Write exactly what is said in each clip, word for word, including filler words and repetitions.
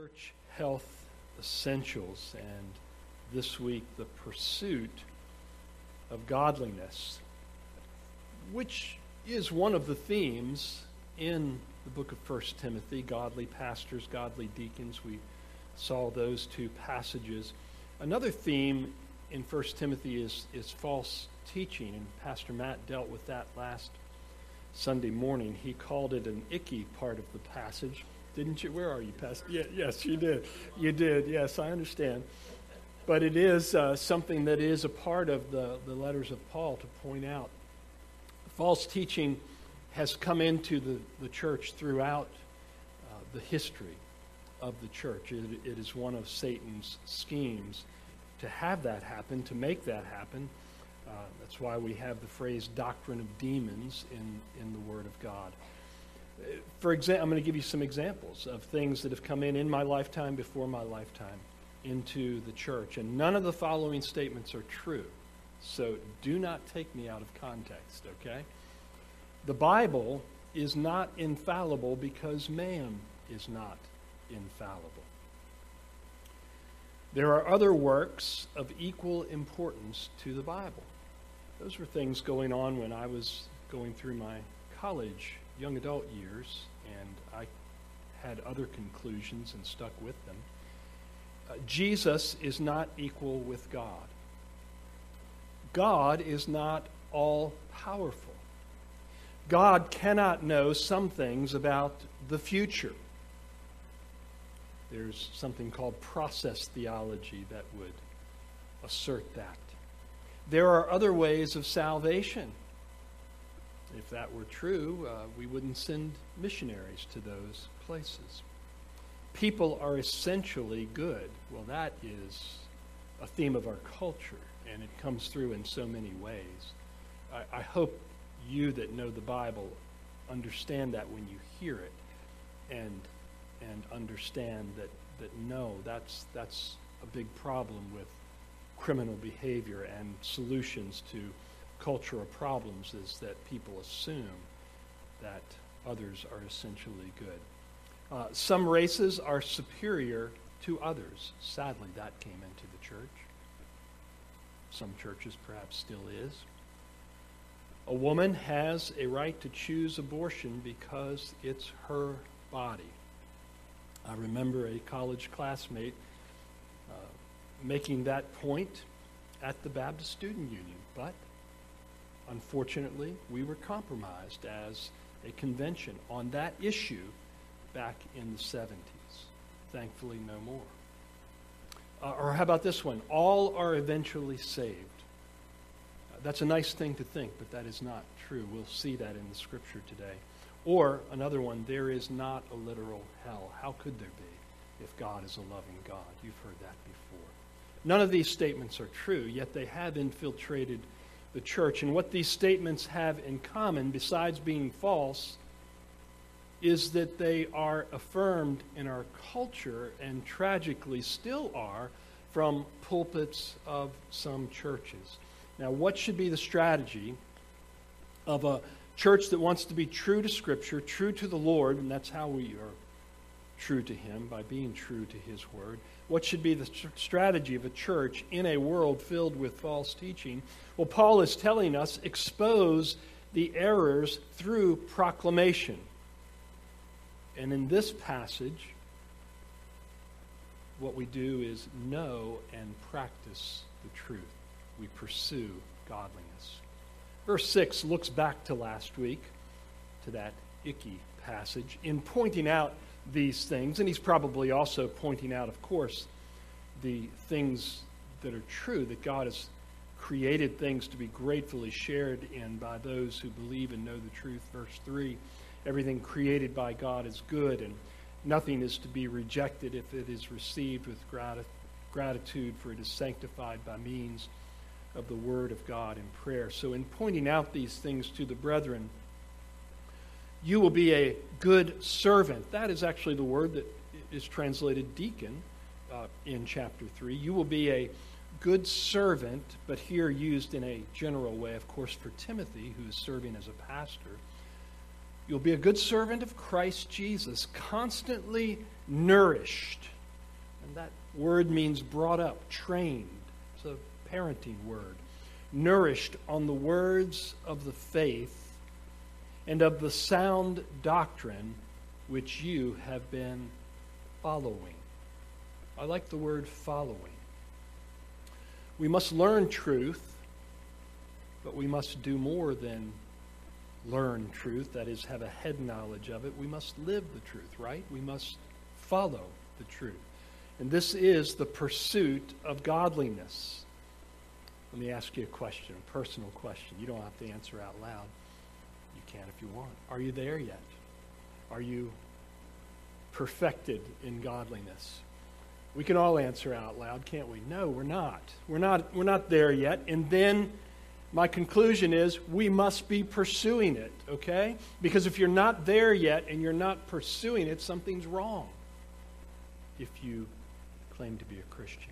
Church Health Essentials, and this week the pursuit of godliness, which is one of the themes in the book of First Timothy. Godly pastors, godly deacons, we saw those two passages. Another theme in First Timothy is, is false teaching, and Pastor Matt dealt with that last Sunday morning. He called it an icky part of the passage. Didn't you? Where are you, Pastor? Yeah, yes, you did. You did. Yes, I understand. But it is uh, something that is a part of the, the letters of Paul to point out. False teaching has come into the, the church throughout uh, the history of the church. It, it is one of Satan's schemes to have that happen, to make that happen. Uh, that's why we have the phrase doctrine of demons in, in the Word of God. For example, I'm going to give you some examples of things that have come in in my lifetime, before my lifetime, into the church. And none of the following statements are true. So do not take me out of context, okay? The Bible is not infallible because man is not infallible. There are other works of equal importance to the Bible. Those were things going on when I was going through my college young adult years, and I had other conclusions and stuck with them. Uh, Jesus is not equal with God. God is not all-powerful. God cannot know some things about the future. There's something called process theology that would assert that. There are other ways of salvation. If that were true, uh, we wouldn't send missionaries to those places. People are essentially good. Well, that is a theme of our culture, and it comes through in so many ways. I, I hope you that know the Bible understand that when you hear it, and and understand that, that no, that's that's a big problem with criminal behavior and solutions to cultural problems, is that people assume that others are essentially good. Uh, some races are superior to others. Sadly, that came into the church. Some churches perhaps still is. A woman has a right to choose abortion because it's her body. I remember a college classmate uh, making that point at the Baptist Student Union, but unfortunately, we were compromised as a convention on that issue back in the seventies. Thankfully, no more. Uh, or how about this one? All are eventually saved. Uh, that's a nice thing to think, but that is not true. We'll see that in the Scripture today. Or another one, there is not a literal hell. How could there be if God is a loving God? You've heard that before. None of these statements are true, yet they have infiltrated the church. And what these statements have in common, besides being false, is that they are affirmed in our culture, and tragically still are, from pulpits of some churches. Now, what should be the strategy of a church that wants to be true to Scripture, true to the Lord, and that's how we are true to Him, by being true to His Word? What should be the strategy of a church in a world filled with false teaching? Well, Paul is telling us, expose the errors through proclamation. And in this passage, what we do is know and practice the truth. We pursue godliness. Verse six looks back to last week, to that icky passage, in pointing out these things. And he's probably also pointing out, of course, the things that are true, that God has created things to be gratefully shared in by those who believe and know the truth. Verse three, everything created by God is good, and nothing is to be rejected if it is received with grati- gratitude, for it is sanctified by means of the Word of God in prayer. So in pointing out these things to the brethren, you will be a good servant. That is actually the word that is translated deacon uh, in chapter three. You will be a good servant, but here used in a general way, of course, for Timothy, who is serving as a pastor. You'll be a good servant of Christ Jesus, constantly nourished And that word means brought up, trained. It's a parenting word. Nourished on the words of the faith and of the sound doctrine which you have been following. I like the word following. We must learn truth, but we must do more than learn truth, that is, have a head knowledge of it. We must live the truth, right? We must follow the truth. And this is the pursuit of godliness. Let me ask you a question, a personal question. You don't have to answer out loud. You can if you want. Are you there yet? Are you perfected in godliness? We can all answer out loud, can't we? No, we're not. We're not, we're not there yet. And then my conclusion is we must be pursuing it, okay? Because if you're not there yet and you're not pursuing it, something's wrong if you claim to be a Christian.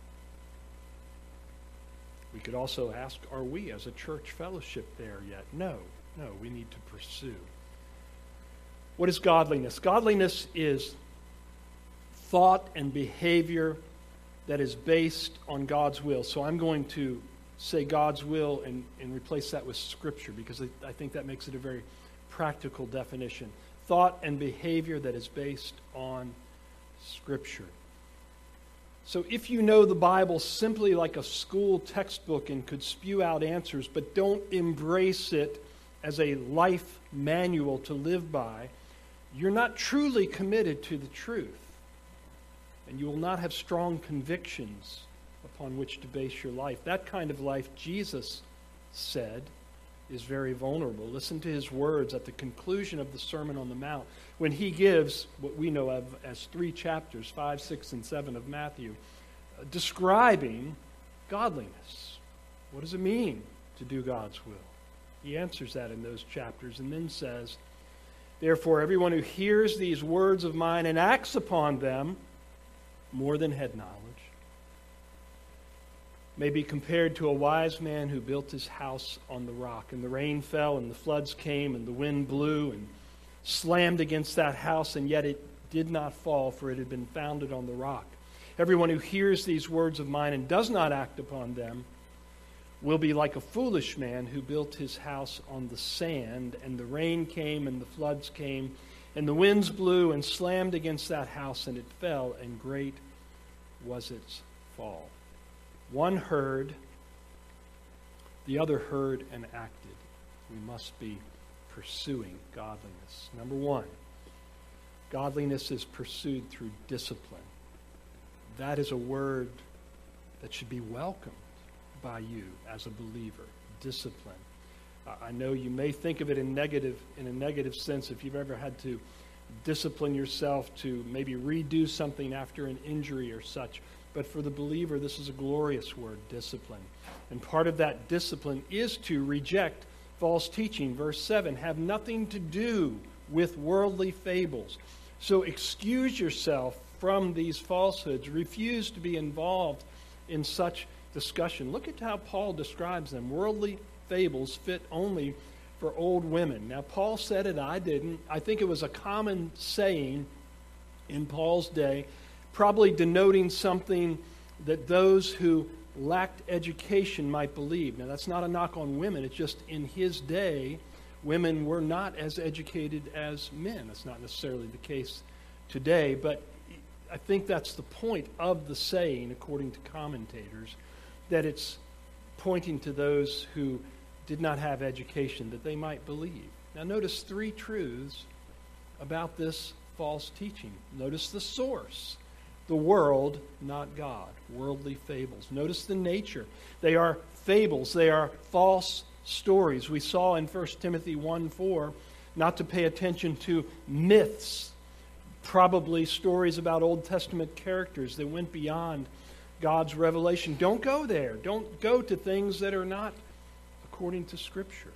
We could also ask, are we as a church fellowship there yet? No, no, we need to pursue. What is godliness? Godliness is thought and behavior that is based on God's will. So I'm going to say God's will and, and replace that with Scripture because I, I think that makes it a very practical definition. Thought and behavior that is based on Scripture. So if you know the Bible simply like a school textbook and could spew out answers, but don't embrace it as a life manual to live by, you're not truly committed to the truth. And you will not have strong convictions upon which to base your life. That kind of life, Jesus said, is very vulnerable. Listen to his words at the conclusion of the Sermon on the Mount when he gives what we know of as three chapters, five, six, and seven of Matthew, uh, describing godliness. What does it mean to do God's will? He answers that in those chapters and then says, therefore, everyone who hears these words of mine and acts upon them, more than head knowledge, may be compared to a wise man who built his house on the rock. And the rain fell, and the floods came, and the wind blew, and slammed against that house, and yet it did not fall, for it had been founded on the rock. Everyone who hears these words of mine and does not act upon them will be like a foolish man who built his house on the sand, and the rain came, and the floods came, and the winds blew and slammed against that house, and it fell, and great was its fall. One heard, the other heard and acted. We must be pursuing godliness. Number one, godliness is pursued through discipline. That is a word that should be welcomed by you as a believer. Discipline. I know you may think of it in negative, in a negative sense if you've ever had to discipline yourself to maybe redo something after an injury or such. But for the believer, this is a glorious word, discipline. And part of that discipline is to reject false teaching. Verse seven, have nothing to do with worldly fables. So excuse yourself from these falsehoods. Refuse to be involved in such discussion. Look at how Paul describes them. Worldly fables fit only for old women. Now, Paul said it, I didn't. I think it was a common saying in Paul's day, probably denoting something that those who lacked education might believe. Now, that's not a knock on women. It's just in his day, women were not as educated as men. That's not necessarily the case today, but I think that's the point of the saying, according to commentators, that it's pointing to those who did not have education, that they might believe. Now, notice three truths about this false teaching. Notice the source. The world, not God. Worldly fables. Notice the nature. They are fables. They are false stories. We saw in First Timothy one four not to pay attention to myths, probably stories about Old Testament characters that went beyond God's revelation. Don't go there. Don't go to things that are not according to Scripture.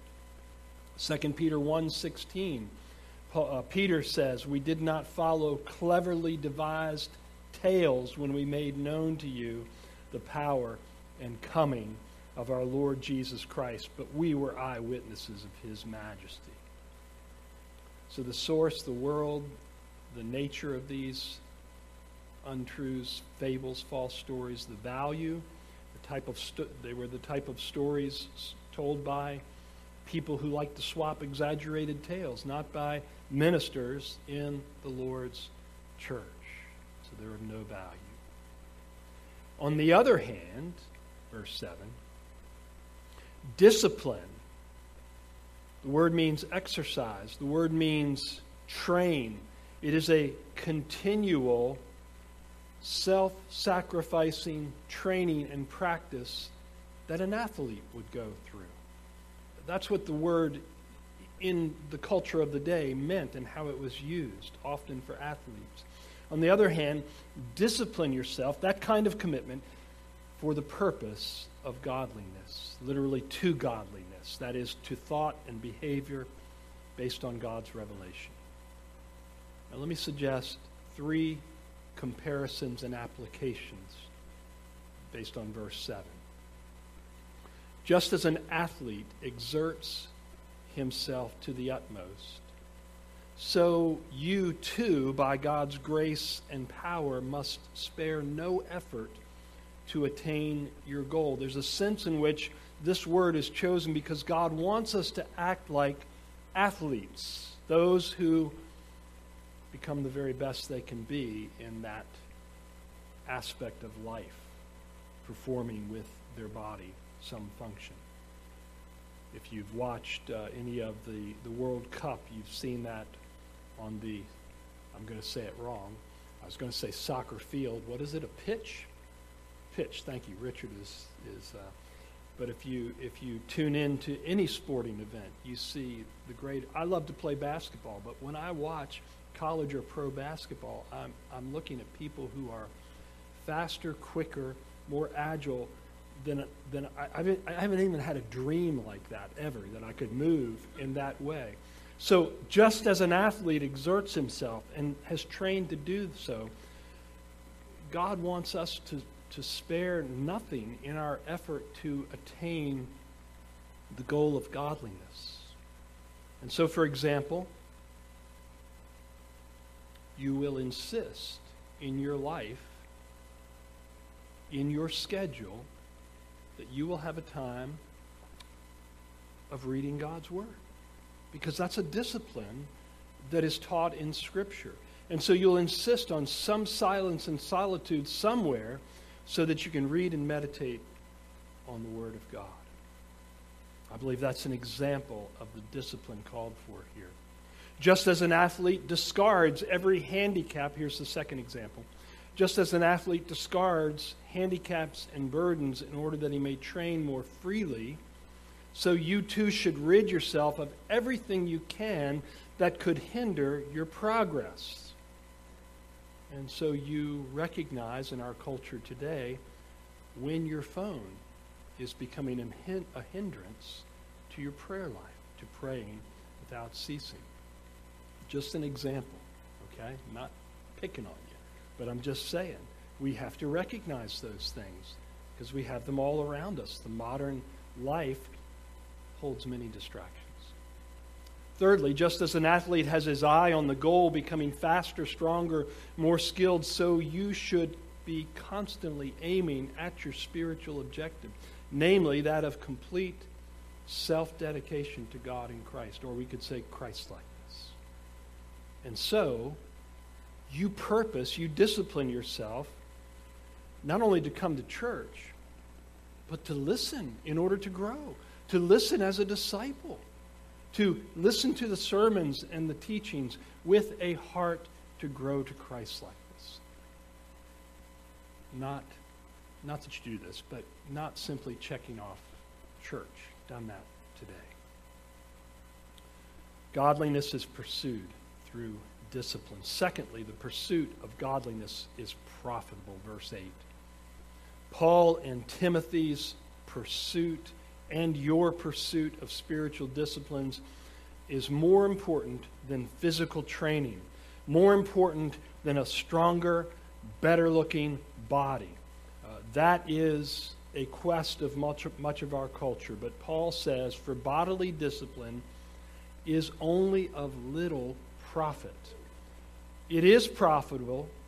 Second Peter one sixteen, uh, Peter says, we did not follow cleverly devised tales when we made known to you the power and coming of our Lord Jesus Christ, but we were eyewitnesses of his majesty. So the source, the world, the nature of these untruths, fables, false stories. The value, the type of sto- they were the type of stories told by people who like to swap exaggerated tales, not by ministers in the Lord's church. So they're of no value. On the other hand, verse seven, discipline. The word means exercise. The word means train. It is a continual, self-sacrificing training and practice that an athlete would go through. That's what the word in the culture of the day meant and how it was used, often for athletes. On the other hand, discipline yourself, that kind of commitment, for the purpose of godliness, literally to godliness, that is, to thought and behavior based on God's revelation. Now, let me suggest three comparisons and applications based on verse seven. Just as an athlete exerts himself to the utmost, so you too, by God's grace and power, must spare no effort to attain your goal. There's a sense in which this word is chosen because God wants us to act like athletes, those who become the very best they can be in that aspect of life, performing with their body some function. If you've watched uh, any of the, the World Cup, you've seen that on the, I'm going to say it wrong, I was going to say soccer field. What is it, a pitch? Pitch, thank you. Richard is, is uh, but if you if you tune in to any sporting event, you see the great, I love to play basketball, but when I watch college or pro basketball, I'm, I'm looking at people who are faster, quicker, more agile than, than I, I, haven't, I haven't even had a dream like that ever, that I could move in that way. So just as an athlete exerts himself and has trained to do so, God wants us to, to spare nothing in our effort to attain the goal of godliness. And so, for example, you will insist in your life, in your schedule, that you will have a time of reading God's Word. Because that's a discipline that is taught in Scripture. And so you'll insist on some silence and solitude somewhere so that you can read and meditate on the Word of God. I believe that's an example of the discipline called for here. Just as an athlete discards every handicap, here's the second example. Just as an athlete discards handicaps and burdens in order that he may train more freely, so you too should rid yourself of everything you can that could hinder your progress. And so you recognize in our culture today when your phone is becoming a hindrance to your prayer life, to praying without ceasing. Just an example, okay? I'm not picking on you, but I'm just saying we have to recognize those things because we have them all around us. The modern life holds many distractions. Thirdly, just as an athlete has his eye on the goal, becoming faster, stronger, more skilled, so you should be constantly aiming at your spiritual objective, namely that of complete self-dedication to God in Christ, or we could say Christ-likeness. And so, you purpose, you discipline yourself, not only to come to church, but to listen in order to grow, to listen as a disciple, to listen to the sermons and the teachings with a heart to grow to Christ-likeness. Not, not that you do this, but not simply checking off church. Done that today. Godliness is pursued through discipline. Secondly, the pursuit of godliness is profitable. Verse eight. Paul and Timothy's pursuit and your pursuit of spiritual disciplines is more important than physical training, more important than a stronger, better-looking body. Uh, that is a quest of much, much of our culture. But Paul says, for bodily discipline is only of little profit. It is profitable,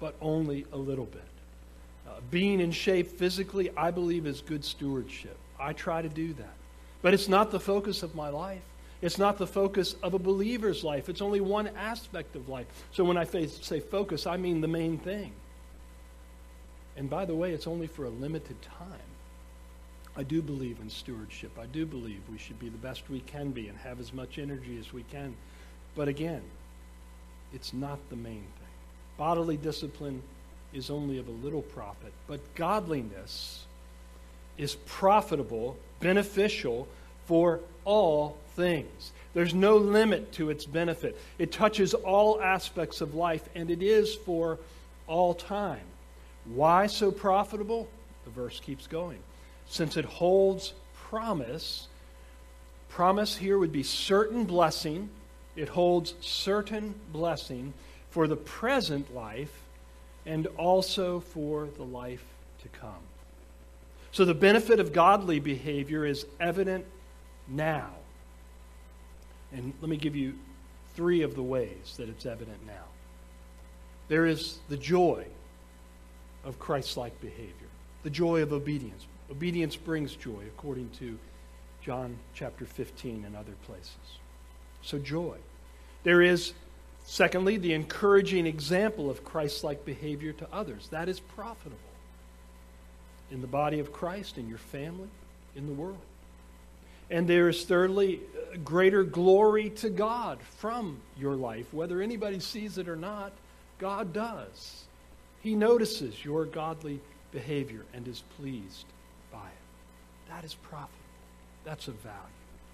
but only a little bit. Uh, being in shape physically, I believe, is good stewardship. I try to do that. But it's not the focus of my life. It's not the focus of a believer's life. It's only one aspect of life. So when I say focus, I mean the main thing. And by the way, it's only for a limited time. I do believe in stewardship. I do believe we should be the best we can be and have as much energy as we can. But again, it's not the main thing. Bodily discipline is only of a little profit, but godliness is profitable, beneficial for all things. There's no limit to its benefit. It touches all aspects of life, and it is for all time. Why so profitable? The verse keeps going. Since it holds promise, promise here would be certain blessing. It holds certain blessing for the present life and also for the life to come. So the benefit of godly behavior is evident now. And let me give you three of the ways that it's evident now. There is the joy of Christ-like behavior, the joy of obedience. Obedience brings joy, according to John chapter fifteen and other places. So joy. There is, secondly, the encouraging example of Christ-like behavior to others. That is profitable in the body of Christ, in your family, in the world. And there is, thirdly, greater glory to God from your life. Whether anybody sees it or not, God does. He notices your godly behavior and is pleased by it. That is profitable. That's of value.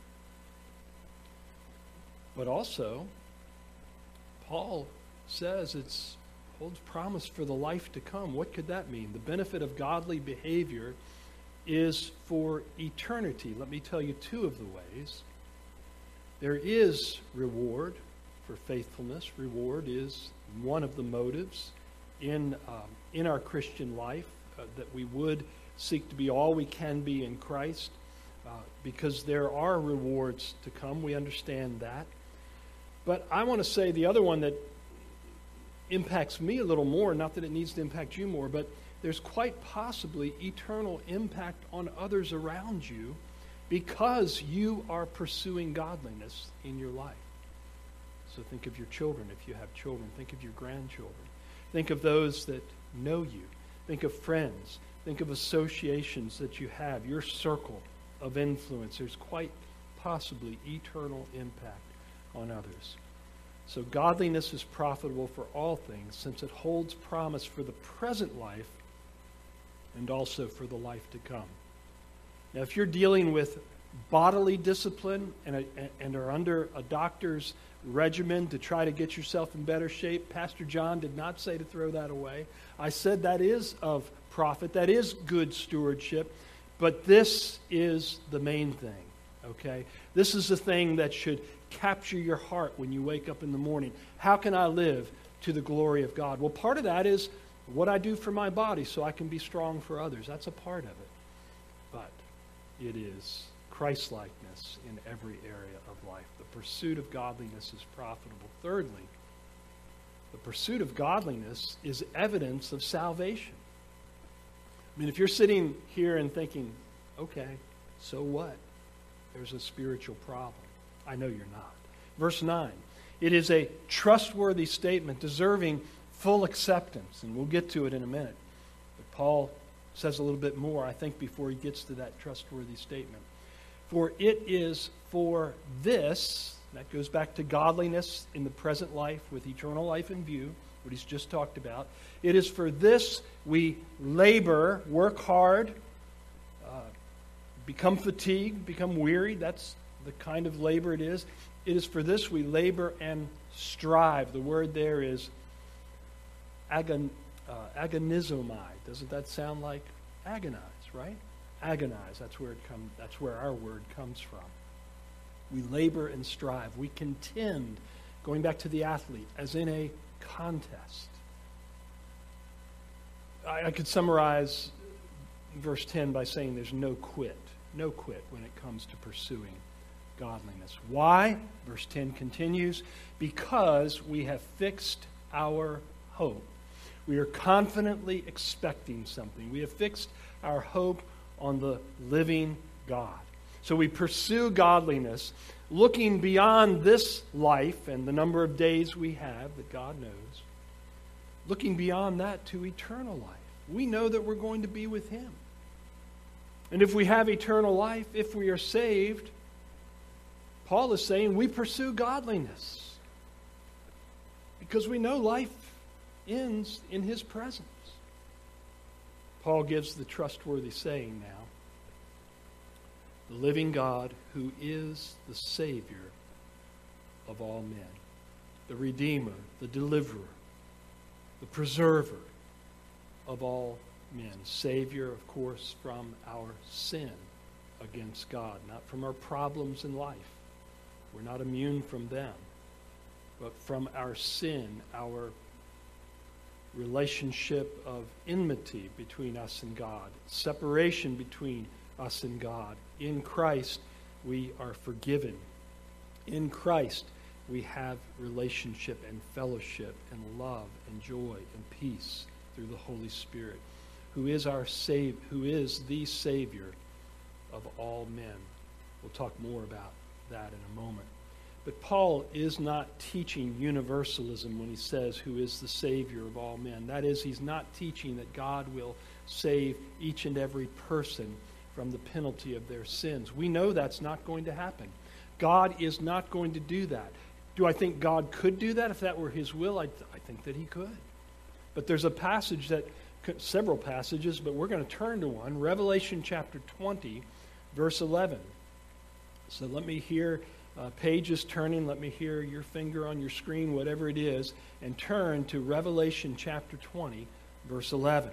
But also, Paul says it holds promise for the life to come. What could that mean? The benefit of godly behavior is for eternity. Let me tell you two of the ways. There is reward for faithfulness. Reward is one of the motives in, um, in our Christian life, uh, that we would seek to be all we can be in Christ, uh, because there are rewards to come. We understand that. But I want to say the other one that impacts me a little more, not that it needs to impact you more, but there's quite possibly eternal impact on others around you because you are pursuing godliness in your life. So think of your children if you have children. Think of your grandchildren. Think of those that know you. Think of friends. Think of associations that you have, your circle of influence. There's quite possibly eternal impact on others. So godliness is profitable for all things, since it holds promise for the present life and also for the life to come. Now, if you're dealing with bodily discipline and, a, and are under a doctor's regimen to try to get yourself in better shape, Pastor John did not say to throw that away. I said that is of profit, that is good stewardship, but this is the main thing, okay? This is the thing that should capture your heart when you wake up in the morning. How can I live to the glory of God? Well, part of that is what I do for my body so I can be strong for others. That's a part of it. But it is Christ-likeness in every area of life. The pursuit of godliness is profitable. Thirdly, the pursuit of godliness is evidence of salvation. I mean, if you're sitting here and thinking, okay, so what? There's a spiritual problem. I know you're not. Verse nine, it is a trustworthy statement deserving full acceptance, and we'll get to it in a minute. But Paul says a little bit more, I think, before he gets to that trustworthy statement. For it is for this, that goes back to godliness in the present life with eternal life in view, what he's just talked about. It is for this we labor, work hard, uh, become fatigued, become weary. That's the kind of labor it is. It is for this we labor and strive. The word there is agon, uh, agonizomai. Doesn't that sound like agonize, right? Agonize. That's where it come. That's where our word comes from. We labor and strive. We contend, going back to the athlete, as in a contest. I, I could summarize verse ten by saying there's no quit. No quit when it comes to pursuing godliness. Why? Verse ten continues, because we have fixed our hope. We are confidently expecting something. We have fixed our hope on the living God. So we pursue godliness, looking beyond this life and the number of days we have that God knows, looking beyond that to eternal life. We know that we're going to be with Him. And if we have eternal life, if we are saved, Paul is saying we pursue godliness because we know life ends in His presence. Paul gives the trustworthy saying now, the living God who is the Savior of all men, the Redeemer, the Deliverer, the Preserver of all men. Savior, of course, from our sin against God, not from our problems in life. We're not immune from them, but from our sin, our relationship of enmity between us and God, separation between us and God. In Christ, we are forgiven. In Christ, we have relationship and fellowship and love and joy and peace through the Holy Spirit, who is our Savior, who is the Savior of all men. We'll talk more about that in a moment. But Paul is not teaching universalism when he says who is the Savior of all men. That is, he's not teaching that God will save each and every person from the penalty of their sins. We know that's not going to happen. God is not going to do that. Do I think God could do that if that were His will? I, I think that He could. But there's a passage that, several passages, but we're going to turn to one, Revelation chapter twenty, verse eleven. So let me hear uh, pages turning. Let me hear your finger on your screen, whatever it is, and turn to Revelation chapter twenty, verse eleven.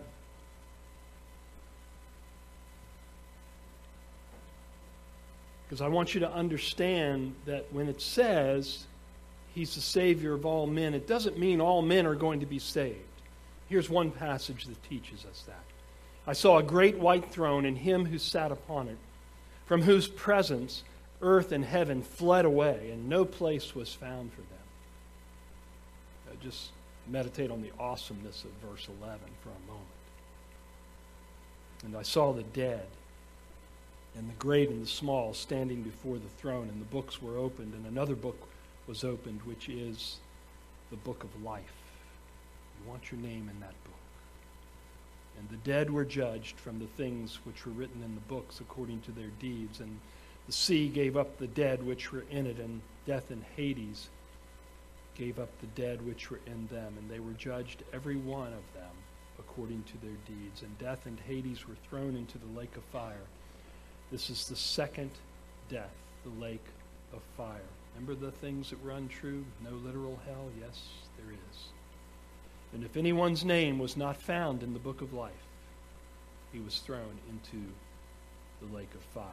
Because I want you to understand that when it says He's the Savior of all men, it doesn't mean all men are going to be saved. Here's one passage that teaches us that. I saw a great white throne and Him who sat upon it, from whose presence earth and heaven fled away, and no place was found for them. Uh, just meditate on the awesomeness of verse eleven for a moment. And I saw the dead, and the great and the small, standing before the throne, and the books were opened, and another book was opened, which is the book of life. You want your name in that book. And the dead were judged from the things which were written in the books according to their deeds. And the sea gave up the dead which were in it, and death and Hades gave up the dead which were in them. And they were judged, every one of them, according to their deeds. And death and Hades were thrown into the lake of fire. This is the second death, the lake of fire. Remember the things that were untrue? No literal hell? Yes, there is. And if anyone's name was not found in the book of life, he was thrown into the lake of fire.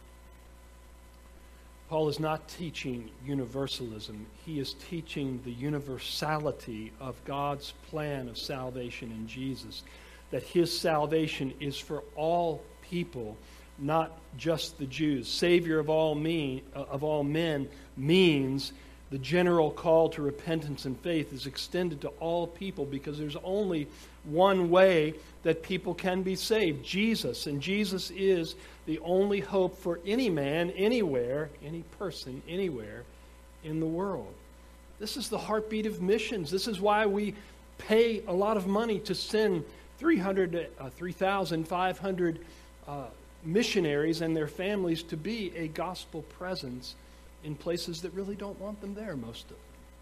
Paul is not teaching universalism. He is teaching the universality of God's plan of salvation in Jesus, that His salvation is for all people, not just the Jews. Savior of all mean, of all men means the general call to repentance and faith is extended to all people, because there's only one way that people can be saved, Jesus. And Jesus is the only hope for any man, anywhere, any person, anywhere in the world. This is the heartbeat of missions. This is why we pay a lot of money to send three hundred, uh, three thousand five hundred uh, missionaries and their families to be a gospel presence in places that really don't want them there, most of them.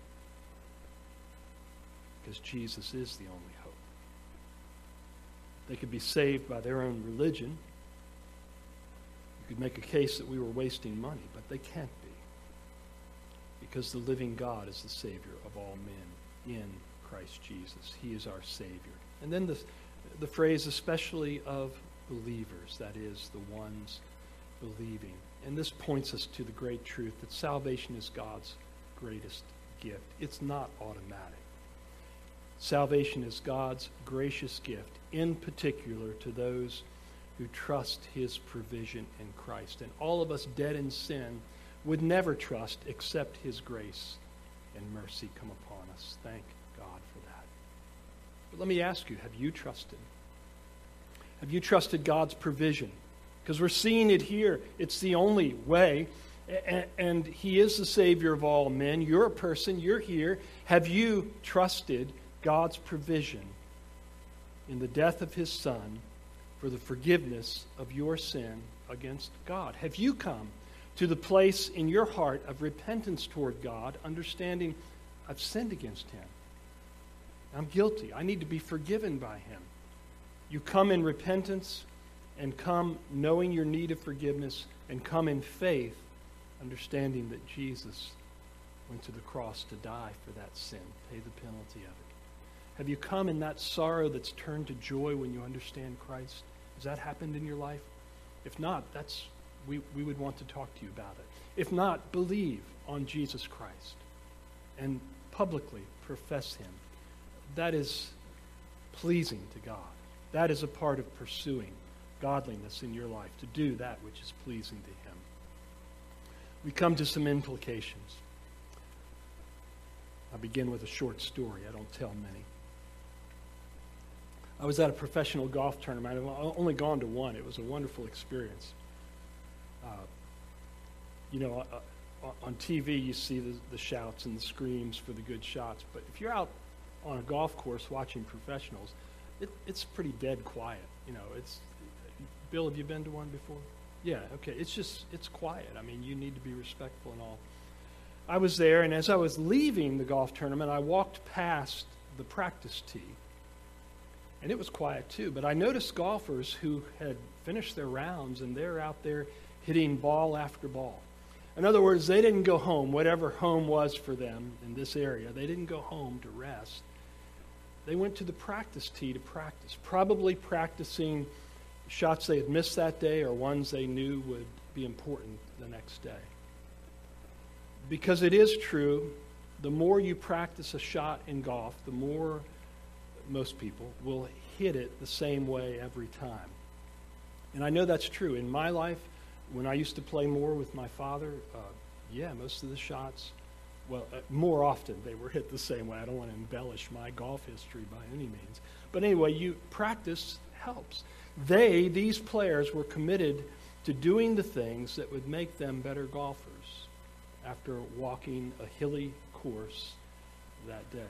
Because Jesus is the only hope. They could be saved by their own religion. You could make a case that we were wasting money, but they can't be. Because the living God is the Savior of all men in Christ Jesus. He is our Savior. And then the, the phrase, especially of believers, that is, the ones believing. And this points us to the great truth that salvation is God's greatest gift. It's not automatic. Salvation is God's gracious gift, in particular to those who trust His provision in Christ. And all of us dead in sin would never trust except His grace and mercy come upon us. Thank God for that. But let me ask you, have you trusted? Have you trusted God's provision? Because we're seeing it here. It's the only way. And He is the Savior of all men. You're a person. You're here. Have you trusted God's provision in the death of His Son for the forgiveness of your sin against God? Have you come to the place in your heart of repentance toward God, understanding I've sinned against Him? I'm guilty. I need to be forgiven by Him. You come in repentance and come knowing your need of forgiveness and come in faith, understanding that Jesus went to the cross to die for that sin, pay the penalty of it. Have you come in that sorrow that's turned to joy when you understand Christ? Has that happened in your life? If not, that's we, we would want to talk to you about it. If not, believe on Jesus Christ and publicly profess Him. That is pleasing to God. That is a part of pursuing godliness in your life, to do that which is pleasing to Him. We come to some implications. I begin with a short story. I don't tell many. I was at a professional golf tournament. I've only gone to one. It was a wonderful experience. Uh, you know, uh, on T V you see the, the shouts and the screams for the good shots, but if you're out on a golf course watching professionals, it, it's pretty dead quiet. You know, it's. Bill, have you been to one before? Yeah, okay. It's just, it's quiet. I mean, you need to be respectful and all. I was there, and as I was leaving the golf tournament, I walked past the practice tee. And it was quiet too, but I noticed golfers who had finished their rounds, and they're out there hitting ball after ball. In other words, they didn't go home, whatever home was for them in this area. They didn't go home to rest. They went to the practice tee to practice, probably practicing shots they had missed that day or ones they knew would be important the next day. Because it is true, the more you practice a shot in golf, the more most people will hit it the same way every time. And I know that's true. In my life, when I used to play more with my father, uh, yeah, most of the shots, well, uh, more often they were hit the same way. I don't want to embellish my golf history by any means. But anyway, you practice helps. They, these players, were committed to doing the things that would make them better golfers after walking a hilly course that day.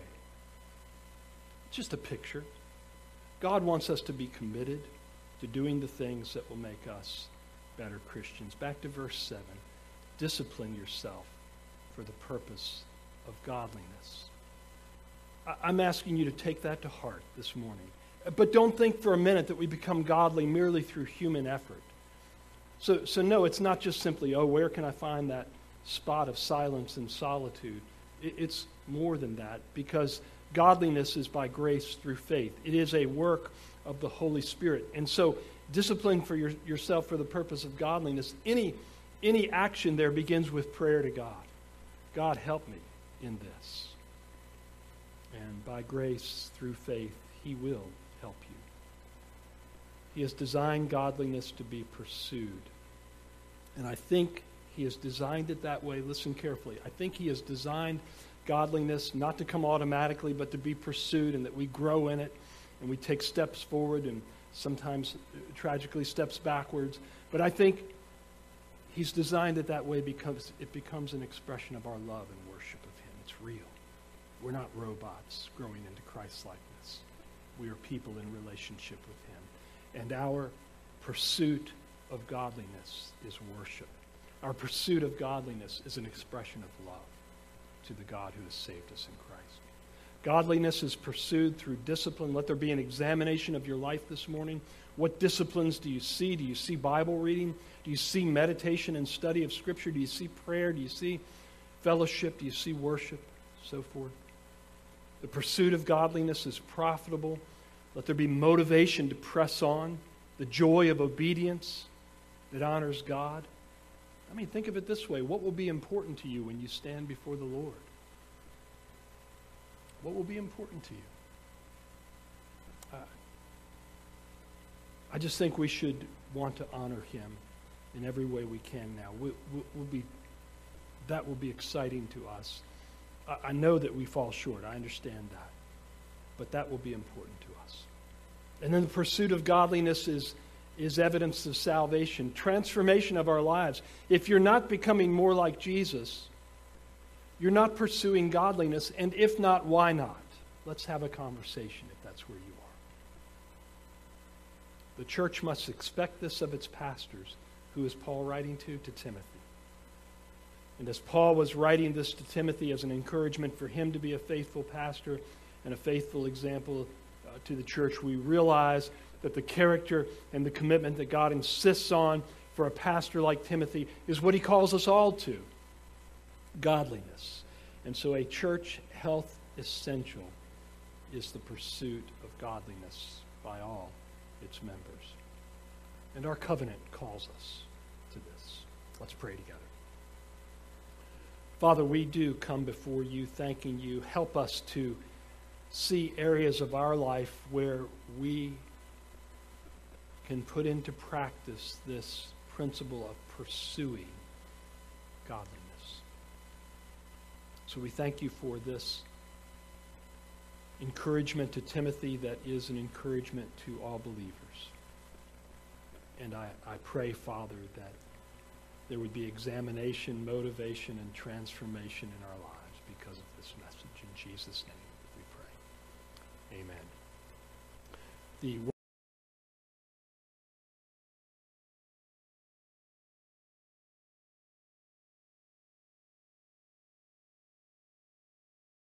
Just a picture. God wants us to be committed to doing the things that will make us better Christians. Back to verse seven. Discipline yourself for the purpose of godliness. I'm asking you to take that to heart this morning. But don't think for a minute that we become godly merely through human effort. So, so no, it's not just simply, oh, where can I find that spot of silence and solitude? It, it's more than that, because godliness is by grace through faith. It is a work of the Holy Spirit. And so discipline for your, yourself for the purpose of godliness, any, any action there begins with prayer to God. God, help me in this. And by grace through faith, He will help you. He has designed godliness to be pursued. And I think He has designed it that way. Listen carefully. I think He has designed godliness not to come automatically, but to be pursued, and that we grow in it, and we take steps forward and sometimes tragically steps backwards. But I think He's designed it that way because it becomes an expression of our love and worship of Him. It's real. We're not robots growing into Christ-likeness. We are people in relationship with Him. And our pursuit of godliness is worship. Our pursuit of godliness is an expression of love to the God who has saved us in Christ. Godliness is pursued through discipline. Let there be an examination of your life this morning. What disciplines do you see? Do you see Bible reading? Do you see meditation and study of Scripture? Do you see prayer? Do you see fellowship? Do you see worship? So forth. The pursuit of godliness is profitable. Let there be motivation to press on. The joy of obedience that honors God. I mean, think of it this way. What will be important to you when you stand before the Lord? What will be important to you? Uh, I just think we should want to honor Him in every way we can now. We, we, we'll be, that will be exciting to us. I, I know that we fall short. I understand that. but that will be important to us. And then the pursuit of godliness is, is evidence of salvation, transformation of our lives. If you're not becoming more like Jesus, you're not pursuing godliness, and if not, why not? Let's have a conversation if that's where you are. The church must expect this of its pastors. Who is Paul writing to? To Timothy. And as Paul was writing this to Timothy as an encouragement for him to be a faithful pastor and a faithful example uh, to the church, we realize that the character and the commitment that God insists on for a pastor like Timothy is what he calls us all to, godliness. And so a church health essential is the pursuit of godliness by all its members. And our covenant calls us to this. Let's pray together. Father, we do come before you thanking you. Help us to see areas of our life where we can put into practice this principle of pursuing godliness. So we thank you for this encouragement to Timothy that is an encouragement to all believers. And I, I pray, Father, that there would be examination, motivation, and transformation in our lives because of this message. In Jesus' name we pray. Amen. The